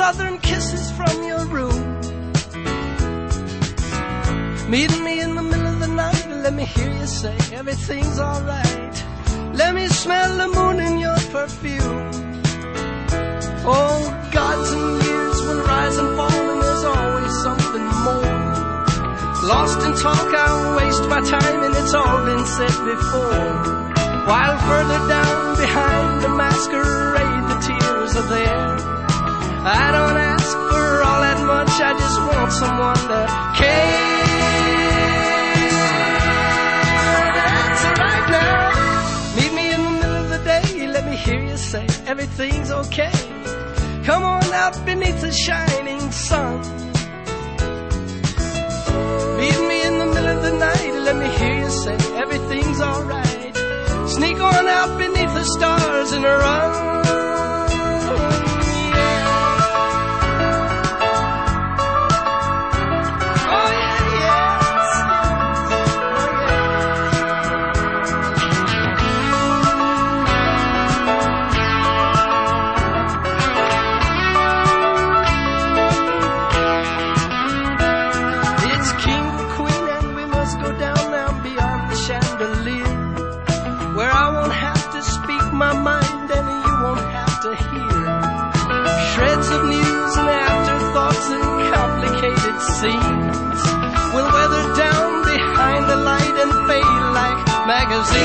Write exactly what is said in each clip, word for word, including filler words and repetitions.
southern kisses from your room. Meet me in the middle of the night and let me hear you say everything's alright. Let me smell the moon in your perfume. Oh, gods and years will rise and fall, and there's always something more. Lost in talk, I waste my time, and it's all been said before. While further down behind the masquerade, the tears are there. I don't ask for all that much, I just want someone to care. That's right now. Meet me in the middle of the day, let me hear you say everything's okay. Come on out beneath the shining sun. Meet me in the middle of the night, let me hear you say everything's alright. Sneak on out beneath the stars and run. My mind and you won't have to hear shreds of news and afterthoughts and complicated scenes will weather down behind the light and fade like magazines.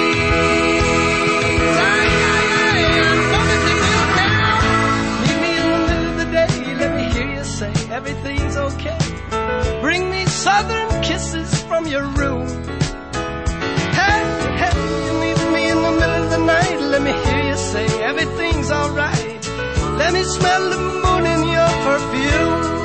Aye, aye, aye, I'm gonna do it now. Meet me in the middle of the day, let me hear you say everything's okay. Bring me southern kisses from your room. Hey, hey, you meet me in the middle of the night, let me hear you say everything's alright. Let me smell the moon in your perfume.